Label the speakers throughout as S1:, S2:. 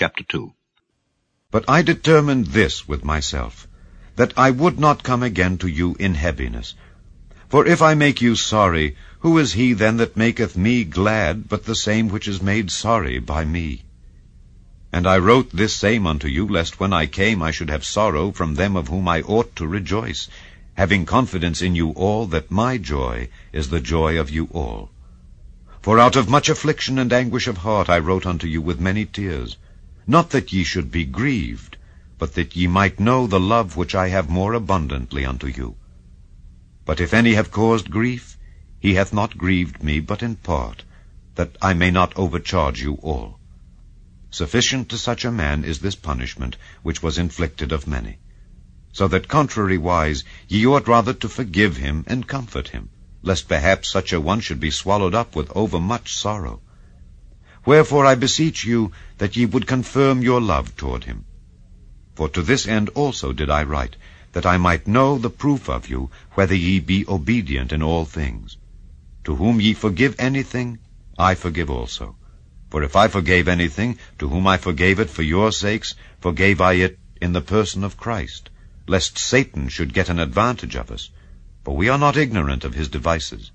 S1: chapter 2.
S2: But I determined this with myself, that I would not come again to you in heaviness. For if I make you sorry, who is he then that maketh me glad, but the same which is made sorry by me? And I wrote this same unto you, lest when I came I should have sorrow from them of whom I ought to rejoice, having confidence in you all, that my joy is the joy of you all. For out of much affliction and anguish of heart I wrote unto you with many tears, not that ye should be grieved, but that ye might know the love which I have more abundantly unto you. But if any have caused grief, he hath not grieved me but in part, that I may not overcharge you all. Sufficient to such a man is this punishment which was inflicted of many. So that contrariwise ye ought rather to forgive him and comfort him, lest perhaps such a one should be swallowed up with overmuch sorrow. Wherefore I beseech you that ye would confirm your love toward him. For to this end also did I write, that I might know the proof of you, whether ye be obedient in all things. To whom ye forgive anything, I forgive also. For if I forgave anything, to whom I forgave it for your sakes, forgave I it in the person of Christ, lest Satan should get an advantage of us, for we are not ignorant of his devices.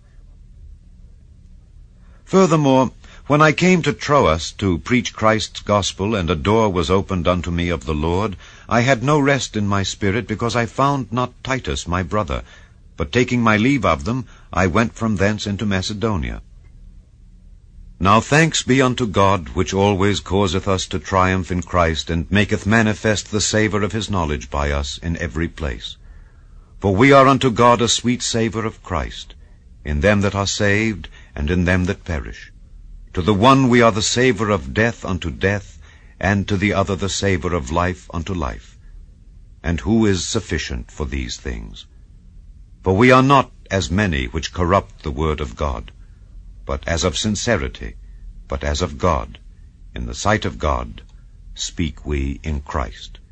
S2: Furthermore, when I came to Troas to preach Christ's gospel, and a door was opened unto me of the Lord, I had no rest in my spirit, because I found not Titus my brother. But taking my leave of them, I went from thence into Macedonia. Now thanks be unto God, which always causeth us to triumph in Christ, and maketh manifest the savour of his knowledge by us in every place. For we are unto God a sweet savour of Christ, in them that are saved, and in them that perish. To the one we are the savour of death unto death, and to the other the savour of life unto life. And who is sufficient for these things? For we are not as many which corrupt the word of God, but as of sincerity, but as of God, in the sight of God, speak we in Christ.